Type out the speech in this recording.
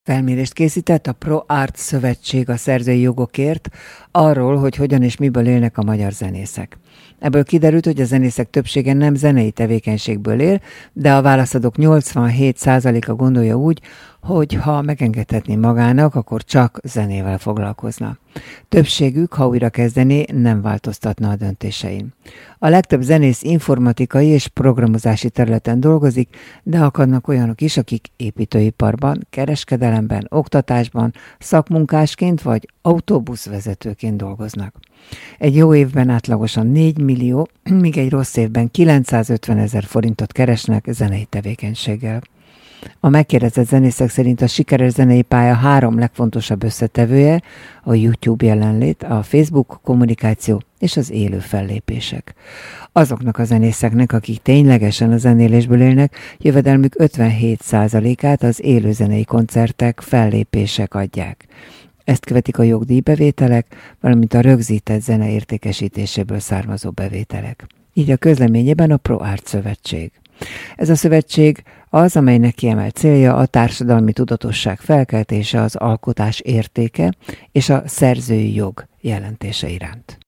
Felmérést készített a ProArt Szövetség a szerzői jogokért arról, hogy hogyan és miből élnek a magyar zenészek. Ebből kiderült, hogy a zenészek többsége nem zenei tevékenységből él, de a válaszadók 87%-a gondolja úgy, hogy ha megengedhetné magának, akkor csak zenével foglalkozna. Többségük, ha újra kezdené, nem változtatna a döntésein. A legtöbb zenész informatikai és programozási területen dolgozik, de akadnak olyanok is, akik építőiparban, kereskedelemben, oktatásban, szakmunkásként vagy autóbuszvezetőként dolgoznak. Egy jó évben átlagosan 4 millió, míg egy rossz évben 950 000 forintot keresnek zenei tevékenységgel. A megkérdezett zenészek szerint a sikeres zenei pálya 3 legfontosabb összetevője a YouTube jelenlét, a Facebook kommunikáció és az élő fellépések. Azoknak a zenészeknek, akik ténylegesen a zenélésből élnek, jövedelmük 57%-át az élő zenei koncertek, fellépések adják. Ezt követik a jogdíjbevételek, valamint a rögzített zene értékesítéséből származó bevételek. Így a közleményében a ProArt Szövetség. Ez a szövetség az, amelynek kiemelt célja a társadalmi tudatosság felkeltése az alkotás értéke és a szerzői jog jelentése iránt.